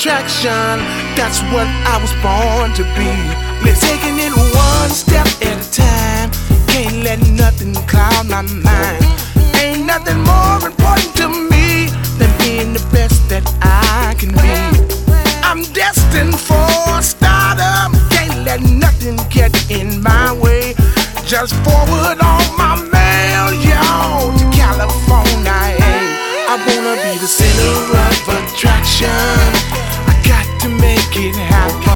attraction, that's what I was born to be. We're taking it one step at a time. Can't let nothing cloud my mind. Ain't nothing more important to me than being the best that I can be. I'm destined for stardom. Can't let nothing get in my way. Just forward